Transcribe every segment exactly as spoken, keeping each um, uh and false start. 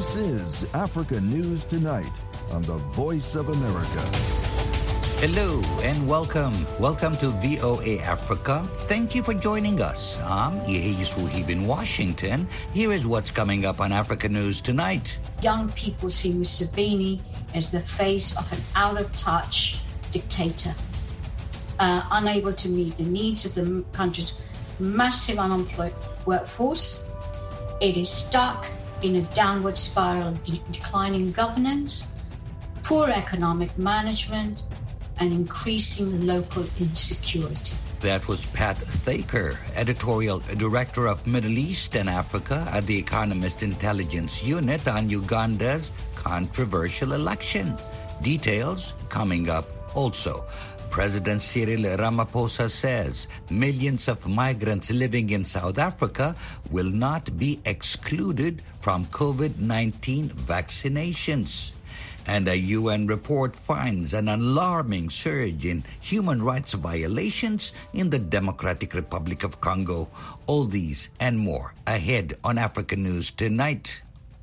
This is Africa News Tonight on the Voice of America. Hello and welcome. Welcome to V O A Africa. Thank you for joining us. I'm Yehis Wuhib in Washington. Here is what's coming up on Africa News Tonight. Young people see Museveni as the face of an out-of-touch dictator, uh, unable to meet the needs of the country's massive unemployed workforce. It is stuck in a downward spiral of de- declining governance, poor economic management, and increasing local insecurity. That was Pat Thaker, editorial director of Middle East and Africa at the Economist Intelligence Unit on Uganda's controversial election. Details coming up also. President Cyril Ramaphosa says millions of migrants living in South Africa will not be excluded from COVID nineteen vaccinations. And a U N report finds an alarming surge in human rights violations in the Democratic Republic of Congo. All these and more ahead on Africa News Tonight.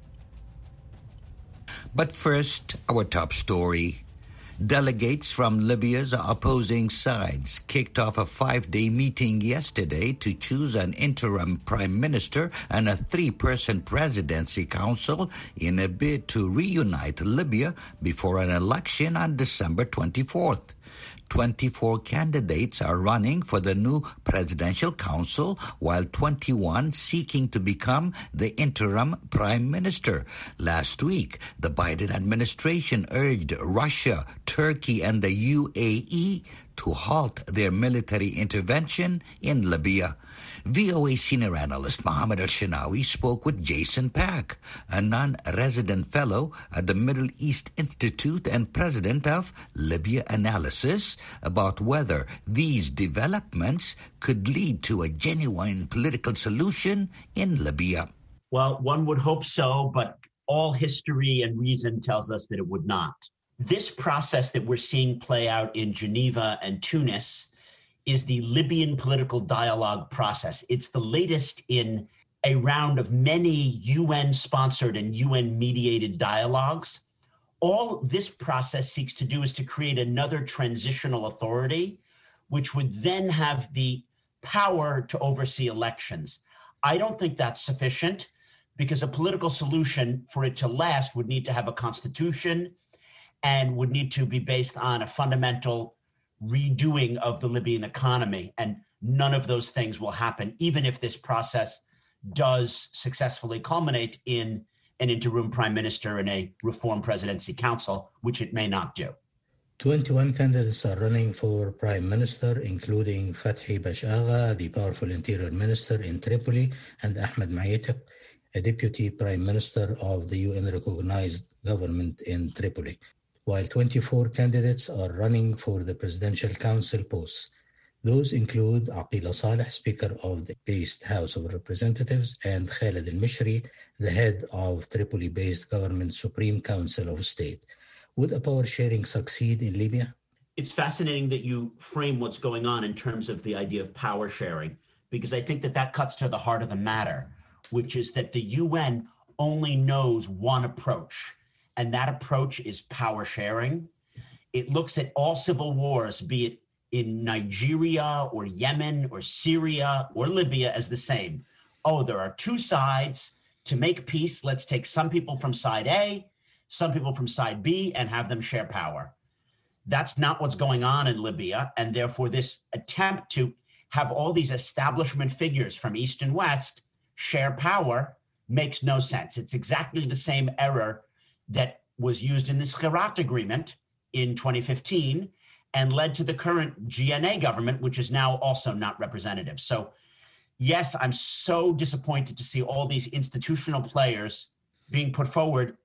But first, our top story. Delegates from Libya's opposing sides kicked off a five-day meeting yesterday to choose an interim prime minister and a three-person presidency council in a bid to reunite Libya before an election on December twenty-fourth. twenty-four candidates are running for the new presidential council, while twenty-one seeking to become the interim prime minister. Last week, the Biden administration urged Russia, Turkey, and the U A E to halt their military intervention in Libya. V O A senior analyst Mohammed Al-Shinawi spoke with Jason Pack, a non-resident fellow at the Middle East Institute and president of Libya Analysis, about whether these developments could lead to a genuine political solution in Libya. Well, one would hope so, but all history and reason tells us that it would not. This process that we're seeing play out in Geneva and Tunis is the Libyan political dialogue process. It's the latest in a round of many U N-sponsored and U N-mediated dialogues. All this process seeks to do is to create another transitional authority, which would then have the power to oversee elections. I don't think that's sufficient, because a political solution, for it to last, would need to have a constitution and would need to be based on a fundamental redoing of the Libyan economy. And none of those things will happen, even if this process does successfully culminate in an interim prime minister and a reform presidency council, which it may not do. twenty-one candidates are running for prime minister, including Fathi Bashagha, the powerful interior minister in Tripoli, and Ahmed Maitek, a deputy prime minister of the U N-recognized government in Tripoli, while twenty-four candidates are running for the presidential council posts. Those include Aqila Saleh, Speaker of the based House of Representatives, and Khalid al-Mishri, the head of Tripoli-based government Supreme Council of State. Would a power sharing succeed in Libya? It's fascinating that you frame what's going on in terms of the idea of power sharing, because I think that that cuts to the heart of the matter, which is that the U N only knows one approach, and that approach is power sharing. It looks at all civil wars, be it in Nigeria or Yemen or Syria or Libya, as the same. Oh, there are two sides. To make peace, let's take some people from side A, some people from side B, and have them share power. That's not what's going on in Libya, and therefore this attempt to have all these establishment figures from East and West share power makes no sense. It's exactly the same error that was used in the Skhirat Agreement in twenty fifteen and led to the current G N A government, which is now also not representative. So, yes, I'm so disappointed to see all these institutional players being put forward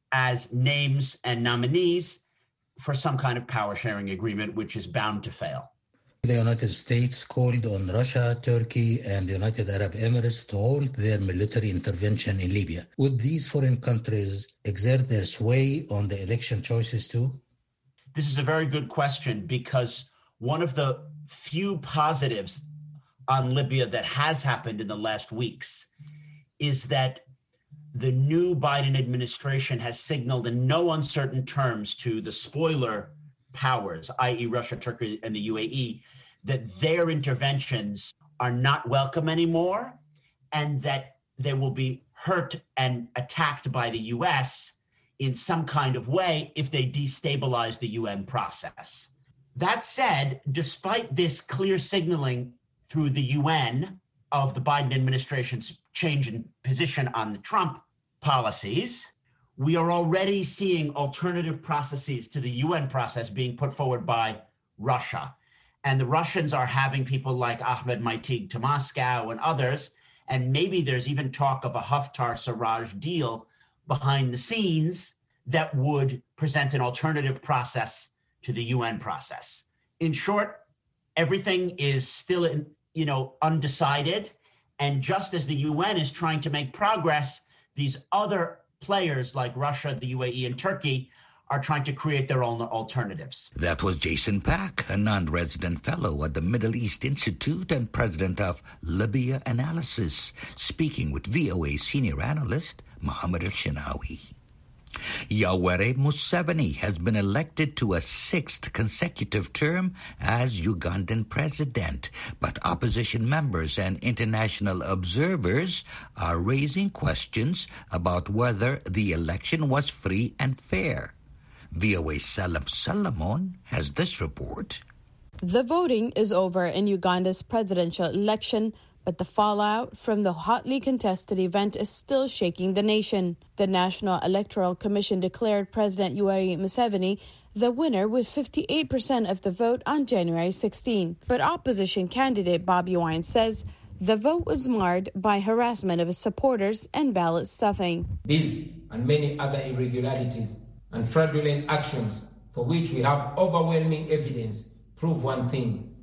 as names and nominees for some kind of power-sharing agreement, which is bound to fail. The United States called on Russia, Turkey, and the United Arab Emirates to halt their military intervention in Libya. Would these foreign countries exert their sway on the election choices too? This is a very good question, because one of the few positives on Libya that has happened in the last weeks is that the new Biden administration has signaled in no uncertain terms to the spoiler powers, that is. Russia, Turkey, and the U A E, that their interventions are not welcome anymore and that they will be hurt and attacked by the U S in some kind of way if they destabilize the U N process. That said, despite this clear signaling through the U N of the Biden administration's change in position on the Trump policies, we are already seeing alternative processes to the U N process being put forward by Russia. And the Russians are having people like Ahmed Maitig to Moscow and others. And maybe there's even talk of a Haftar-Sarraj deal behind the scenes that would present an alternative process to the U N process. In short, everything is still, in, you know, undecided. And just as the U N is trying to make progress, these other players like Russia, the U A E, and Turkey are trying to create their own alternatives. That was Jason Pack, a non-resident fellow at the Middle East Institute and president of Libya Analysis, speaking with V O A senior analyst Mohammed Al-Shinawi. Yoweri Museveni has been elected to a sixth consecutive term as Ugandan president, but opposition members and international observers are raising questions about whether the election was free and fair. V O A's Salam Salamon has this report. The voting is over in Uganda's presidential election, but the fallout from the hotly contested event is still shaking the nation. The National Electoral Commission declared President Yoweri Museveni the winner with fifty-eight percent of the vote on January sixteenth. But opposition candidate Bobi Wine says the vote was marred by harassment of his supporters and ballot stuffing. These and many other irregularities and fraudulent actions for which we have overwhelming evidence prove one thing.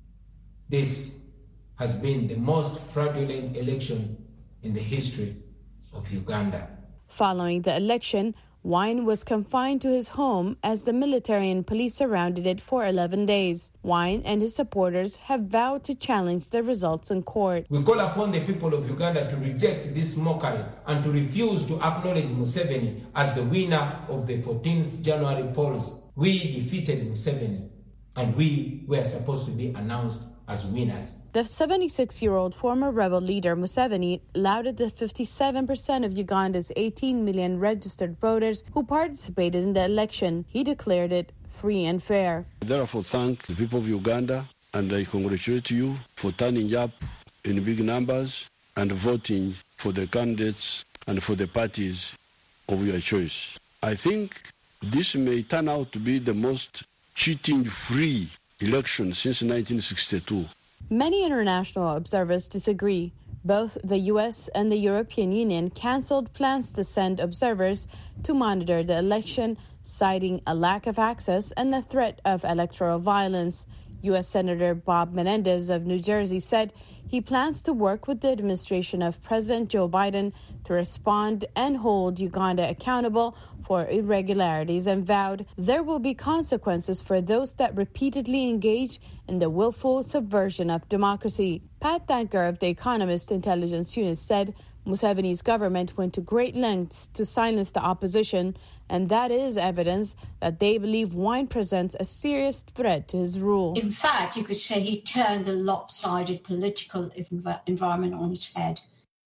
This has been the most fraudulent election in the history of Uganda. Following the election, Wine was confined to his home as the military and police surrounded it for eleven days. Wine and his supporters have vowed to challenge the results in court. We call upon the people of Uganda to reject this mockery and to refuse to acknowledge Museveni as the winner of the fourteenth January polls. We defeated Museveni, and we were supposed to be announced as winners. The seventy-six-year-old former rebel leader Museveni lauded the fifty-seven percent of Uganda's eighteen million registered voters who participated in the election. He declared it free and fair. I therefore thank the people of Uganda, and I congratulate you for turning up in big numbers and voting for the candidates and for the parties of your choice. I think this may turn out to be the most cheating-free election since nineteen sixty-two. Many international observers disagree. Both the U S and the European Union canceled plans to send observers to monitor the election, citing a lack of access and the threat of electoral violence. U S Senator Bob Menendez of New Jersey said he plans to work with the administration of President Joe Biden to respond and hold Uganda accountable for irregularities, and vowed there will be consequences for those that repeatedly engage in the willful subversion of democracy. Pat Thacker of The Economist Intelligence Unit said Museveni's government went to great lengths to silence the opposition, and that is evidence that they believe Wine presents a serious threat to his rule. In fact, you could say he turned the lopsided political env- environment on its head,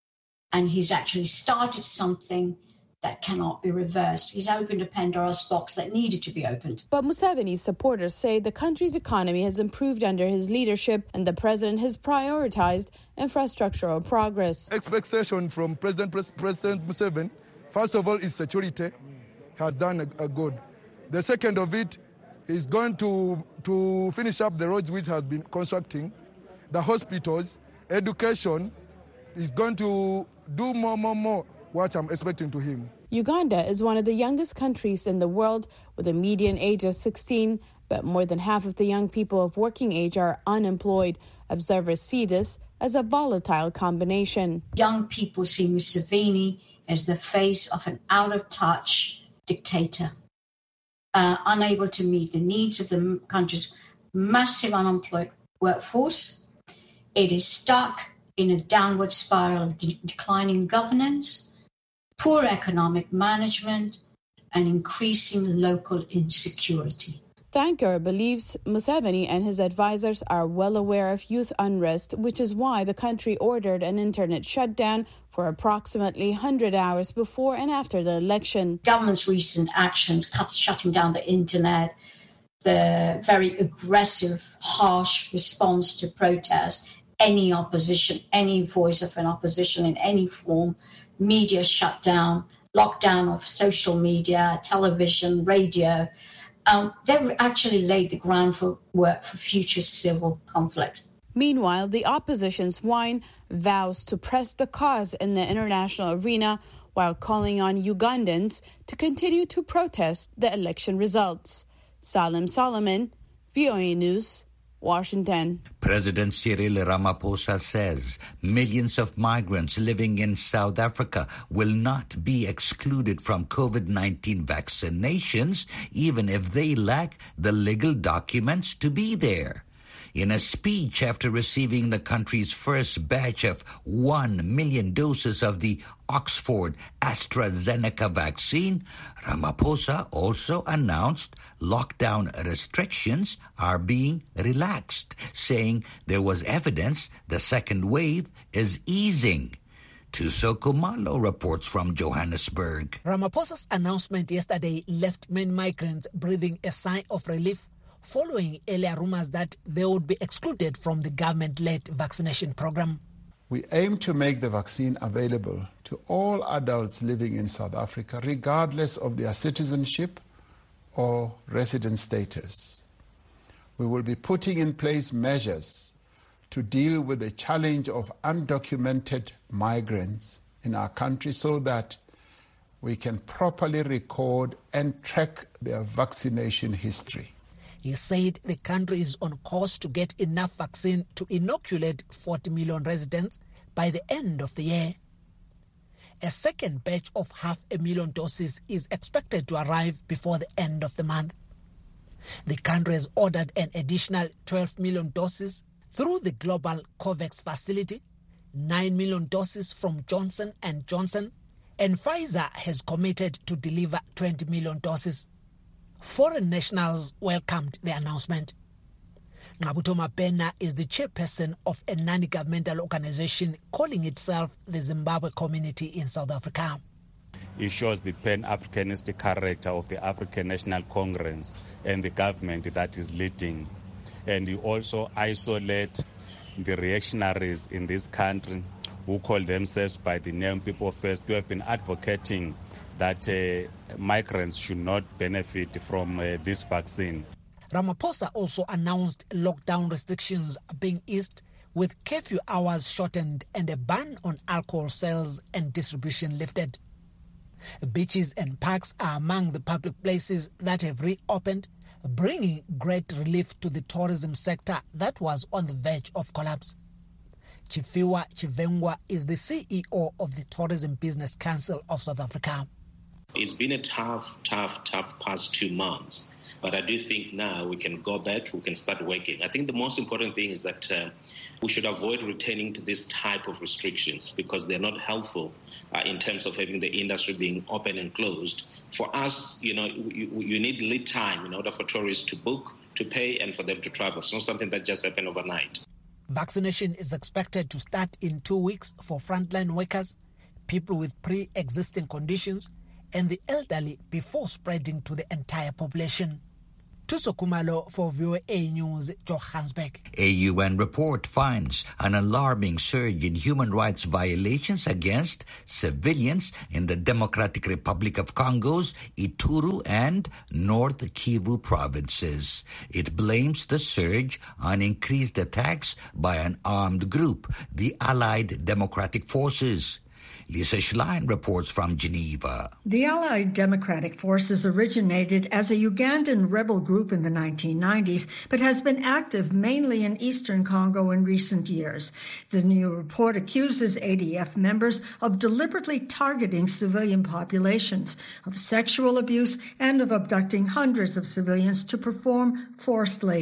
and he's actually started something that cannot be reversed. He's opened a Pandora's box that needed to be opened. But Museveni's supporters say the country's economy has improved under his leadership, and the president has prioritized infrastructural progress. Expectation from President President Museveni, first of all, is security has done a, a good. The second of it is going to to finish up the roads which has been constructing, the hospitals, education. Is going to do more, more, more. What I'm expecting to him. Uganda is one of the youngest countries in the world with a median age of sixteen, but more than half of the young people of working age are unemployed. Observers see this as a volatile combination. Young people see Museveni as the face of an out-of-touch dictator, uh, unable to meet the needs of the country's massive unemployed workforce. It is stuck in a downward spiral of de- declining governance, poor economic management, and increasing local insecurity. Thankar believes Museveni and his advisors are well aware of youth unrest, which is why the country ordered an internet shutdown for approximately one hundred hours before and after the election. Government's recent actions, cut, shutting down the internet, the very aggressive, harsh response to protests, any opposition, any voice of an opposition in any form, media shut down, lockdown of social media, television, radio, um, they actually laid the groundwork for future civil conflict. Meanwhile, the opposition's wine vows to press the cause in the international arena while calling on Ugandans to continue to protest the election results. Salim Solomon, V O A News, Washington. President Cyril Ramaphosa says millions of migrants living in South Africa will not be excluded from COVID nineteen vaccinations, even if they lack the legal documents to be there. In a speech after receiving the country's first batch of one million doses of the Oxford AstraZeneca vaccine, Ramaphosa also announced lockdown restrictions are being relaxed, saying there was evidence the second wave is easing. Tuso Kumalo reports from Johannesburg. Ramaphosa's announcement yesterday left many migrants breathing a sigh of relief following earlier rumors that they would be excluded from the government-led vaccination program. We aim to make the vaccine available to all adults living in South Africa, regardless of their citizenship or resident status. We will be putting in place measures to deal with the challenge of undocumented migrants in our country so that we can properly record and track their vaccination history. He said the country is on course to get enough vaccine to inoculate forty million residents by the end of the year. A second batch of half a million doses is expected to arrive before the end of the month. The country has ordered an additional twelve million doses through the global COVAX facility, nine million doses from Johnson and Johnson, and Pfizer has committed to deliver twenty million doses. Foreign nationals welcomed the announcement. Ngabuto Mapena is the chairperson of a non-governmental organization calling itself the Zimbabwe Community in South Africa. It shows the pan-Africanist character of the African National Congress and the government that is leading. And you also isolate the reactionaries in this country who call themselves by the name People First, who have been advocating that uh, migrants should not benefit from uh, this vaccine. Ramaphosa also announced lockdown restrictions being eased, with curfew hours shortened and a ban on alcohol sales and distribution lifted. Beaches and parks are among the public places that have reopened, bringing great relief to the tourism sector that was on the verge of collapse. Chifiwa Chivengwa is the C E O of the Tourism Business Council of South Africa. It's been a tough, tough, tough past two months. But I do think now we can go back, we can start working. I think the most important thing is that uh, we should avoid returning to this type of restrictions because they're not helpful uh, in terms of having the industry being open and closed. For us, you know, you, you need lead time in order for tourists to book, to pay, and for them to travel. It's not something that just happened overnight. Vaccination is expected to start in two weeks for frontline workers, people with pre-existing conditions, and the elderly before spreading to the entire population. Tuso Kumalo for V O A News, Johannesburg. A U N report finds an alarming surge in human rights violations against civilians in the Democratic Republic of Congo's Ituri and North Kivu provinces. It blames the surge on increased attacks by an armed group, the Allied Democratic Forces. Lisa Schlein reports from Geneva. The Allied Democratic Forces originated as a Ugandan rebel group in the nineteen nineties, but has been active mainly in eastern Congo in recent years. The new report accuses A D F members of deliberately targeting civilian populations, of sexual abuse, and of abducting hundreds of civilians to perform forced labor.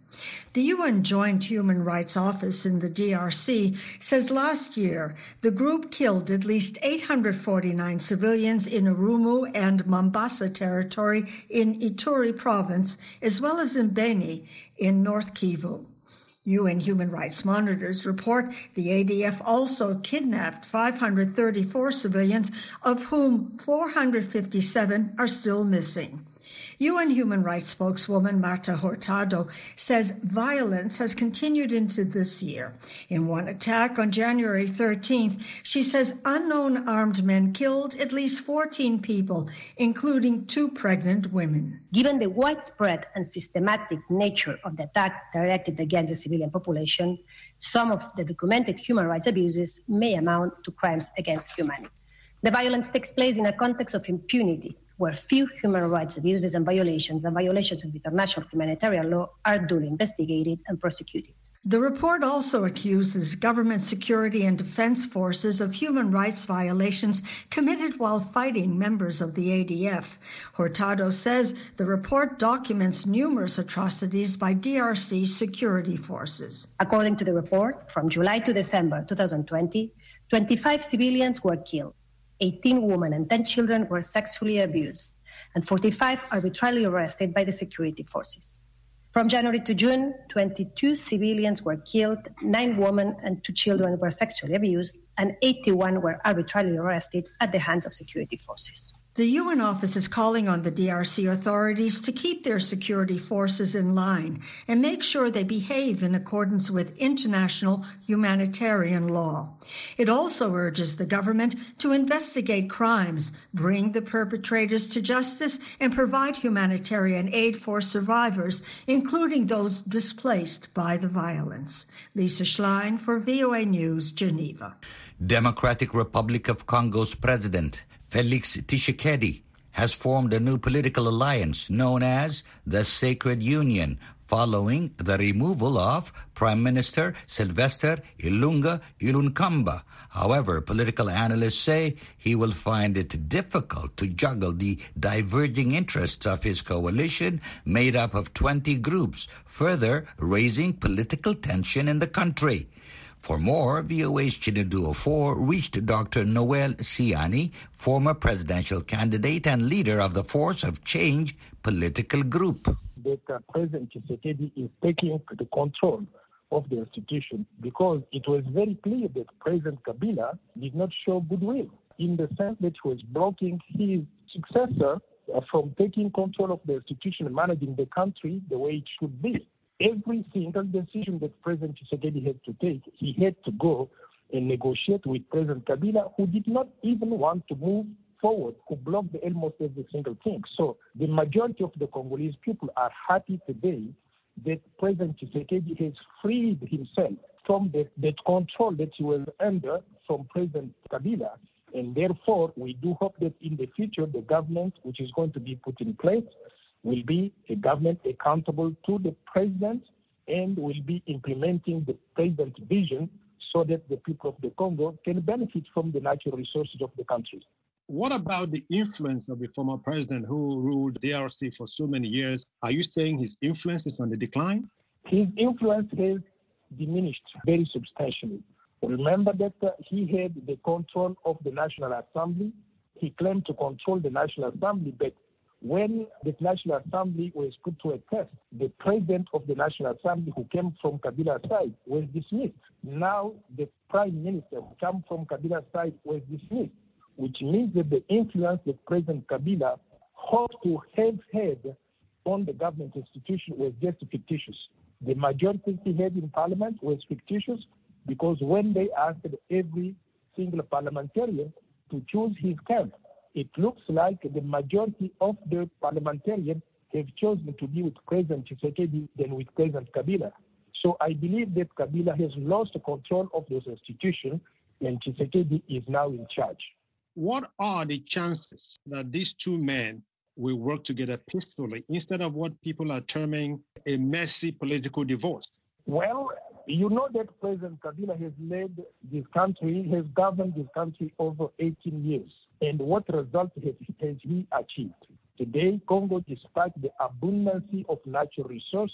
The U N Joint Human Rights Office in the D R C says last year the group killed at least eight hundred forty-nine civilians in Urumu and Mombasa territory in Ituri province, as well as in Beni in North Kivu. U N Human Rights monitors report the A D F also kidnapped five hundred thirty-four civilians, of whom four hundred fifty-seven are still missing. U N Human Rights spokeswoman Marta Hurtado says violence has continued into this year. In one attack on January thirteenth, she says unknown armed men killed at least fourteen people, including two pregnant women. Given the widespread and systematic nature of the attack directed against the civilian population, some of the documented human rights abuses may amount to crimes against humanity. The violence takes place in a context of impunity, where few human rights abuses and violations and violations of international humanitarian law are duly investigated and prosecuted. The report also accuses government security and defense forces of human rights violations committed while fighting members of the A D F. Hurtado says the report documents numerous atrocities by D R C security forces. According to the report, from July to December twenty twenty, twenty-five civilians were killed, eighteen women and ten children were sexually abused, and forty-five arbitrarily arrested by the security forces. From January to June, twenty-two civilians were killed, nine women and two children were sexually abused, and eighty-one were arbitrarily arrested at the hands of security forces. The U N office is calling on the D R C authorities to keep their security forces in line and make sure they behave in accordance with international humanitarian law. It also urges the government to investigate crimes, bring the perpetrators to justice, and provide humanitarian aid for survivors, including those displaced by the violence. Lisa Schlein for V O A News, Geneva. Democratic Republic of Congo's president Felix Tshisekedi has formed a new political alliance known as the Sacred Union, following the removal of Prime Minister Sylvester Ilunga Ilunkamba. However, political analysts say he will find it difficult to juggle the diverging interests of his coalition made up of twenty groups, further raising political tension in the country. For more, V O A's Chinedu four reached Doctor Noel Siani, former presidential candidate and leader of the Force of Change political group. That uh, President Tshisekedi is taking the control of the institution because it was very clear that President Kabila did not show goodwill in the sense that he was blocking his successor uh, from taking control of the institution and managing the country the way it should be. Every single decision that President Tshisekedi had to take, he had to go and negotiate with President Kabila, who did not even want to move forward, who blocked almost every single thing. So the majority of the Congolese people are happy today that President Tshisekedi has freed himself from the, that control that he was under from President Kabila. And therefore, we do hope that in the future, the government, which is going to be put in place, will be a government accountable to the president and will be implementing the president's vision so that the people of the Congo can benefit from the natural resources of the country. What about the influence of the former president who ruled D R C for so many years? Are you saying his influence is on the decline? His influence has diminished very substantially. Remember that uh, he had the control of the National Assembly. He claimed to control the National Assembly, but when the National Assembly was put to a test, the president of the National Assembly, who came from Kabila's side, was dismissed. Now the prime minister who came from Kabila's side was dismissed, which means that the influence that President Kabila hoped to have had on the government institution was just fictitious. The majority he had in parliament was fictitious because when they asked every single parliamentarian to choose his camp, it looks like the majority of the parliamentarians have chosen to be with President Tshisekedi than with President Kabila. So I believe that Kabila has lost control of those institutions and Tshisekedi is now in charge. What are the chances that these two men will work together peacefully instead of what people are terming a messy political divorce? Well, you know that President Kabila has led this country, has governed this country over eighteen years. And what results has, has he achieved? Today, Congo, despite the abundance of natural resources,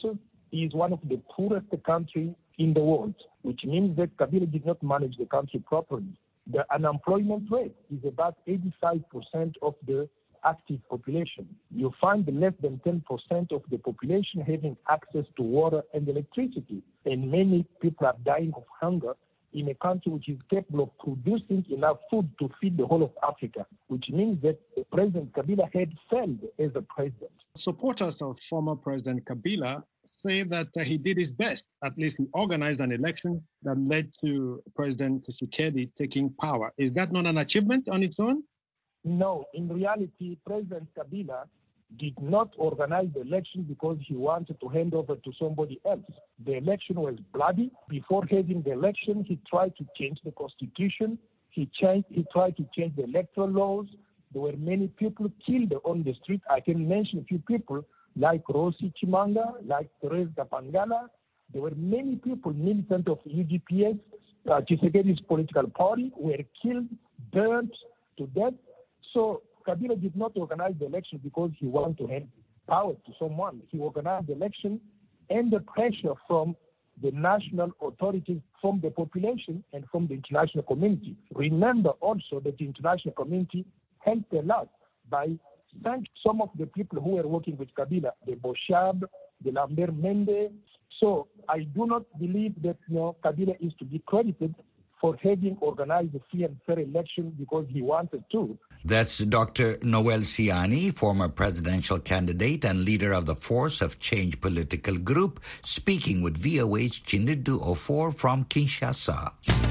is one of the poorest countries in the world, which means that Kabila did not manage the country properly. The unemployment rate is about eighty-five percent of the active population. You find less than ten percent of the population having access to water and electricity, and many people are dying of hunger in a country which is capable of producing enough food to feed the whole of Africa, which means that President Kabila had failed as a president. Supporters of former President Kabila say that uh, he did his best. At least he organized an election that led to President Tshisekedi taking power. Is that not an achievement on its own? No, in reality, President Kabila did not organize the election because he wanted to hand over to somebody else. The election was bloody. Before having the election, he tried to change the constitution. He changed, he tried to change the electoral laws. There were many people killed on the street. I can mention a few people like Rossi Chimanga, like Therese Kapangala. There were many people, militant of U D P S, uh, Tshisekedi's political party, were killed, burnt to death. So Kabila did not organize the election because he wanted to hand power to someone. He organized the election under pressure from the national authorities, from the population, and from the international community. Remember also that the international community helped a lot by thanking some of the people who were working with Kabila, the Boshab, the Lambert Mende. So I do not believe that you know, Kabila is to be credited for having organized a free and fair election because he wanted to. That's Doctor Noel Siani, former presidential candidate and leader of the Force of Change political group, speaking with V O A's Chinedu Ofor from Kinshasa.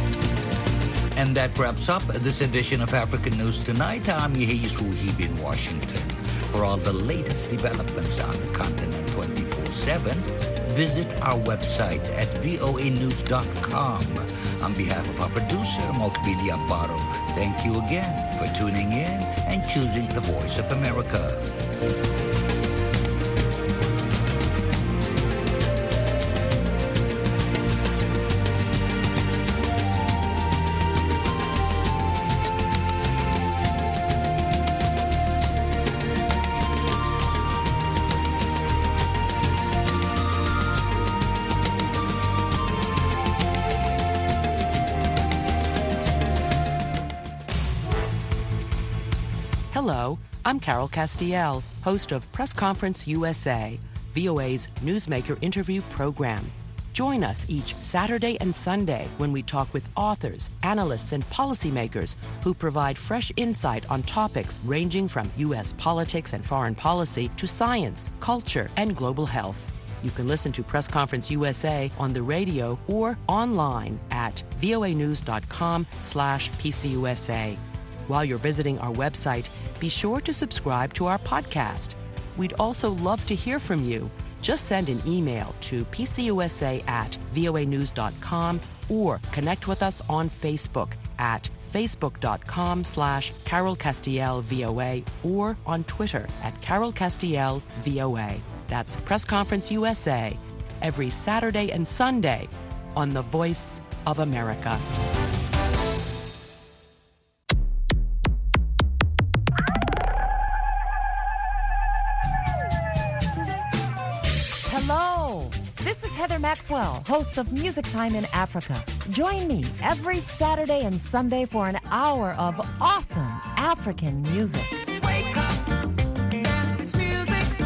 And that wraps up this edition of African News Tonight. I'm Yehis Wuhib in Washington. For all the latest developments on the continent twenty-four seven, visit our website at voa news dot com. On behalf of our producer, Mokbili Amparo, thank you again for tuning in and choosing the Voice of America. Hello, I'm Carol Castiel, host of Press Conference U S A, V O A's newsmaker interview program. Join us each Saturday and Sunday when we talk with authors, analysts, and policymakers who provide fresh insight on topics ranging from U S politics and foreign policy to science, culture, and global health. You can listen to Press Conference U S A on the radio or online at voa news dot com slash P C U S A. While you're visiting our website, be sure to subscribe to our podcast. We'd also love to hear from you. Just send an email to p c u s a at voa news dot com or connect with us on Facebook at facebook dot com slash Carol Castiel V O A or on Twitter at Carol Castiel V O A. That's Press Conference U S A, every Saturday and Sunday on the Voice of America. Hello, this is Heather Maxwell, host of Music Time in Africa. Join me every Saturday and Sunday for an hour of awesome African music. Wake up, dance this music.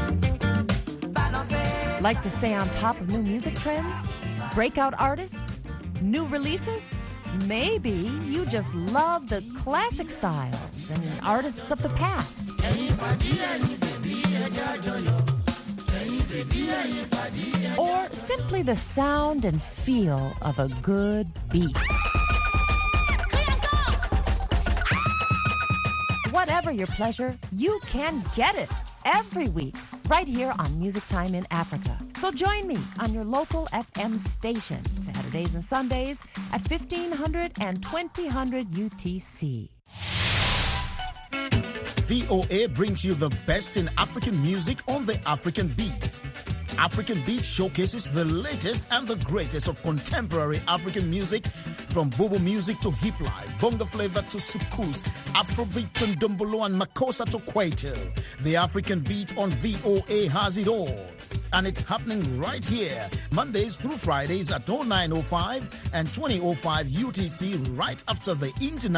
Like to stay on top of new music trends? Breakout artists? New releases? Maybe you just love the classic styles and artists of the past. Or simply the sound and feel of a good beat. Whatever your pleasure, you can get it every week right here on Music Time in Africa. So join me on your local F M station, Saturdays and Sundays at fifteen hundred and twenty hundred U T C. V O A brings you the best in African music on the African Beat. African Beat showcases the latest and the greatest of contemporary African music, from Bobo music to hip life, bongo flavor to soukous, Afrobeat to ndombolo and makossa to kwaito. The African Beat on V O A has it all. and it's happening right here, Mondays through Fridays at oh nine oh five and twenty oh five U T C, right after the international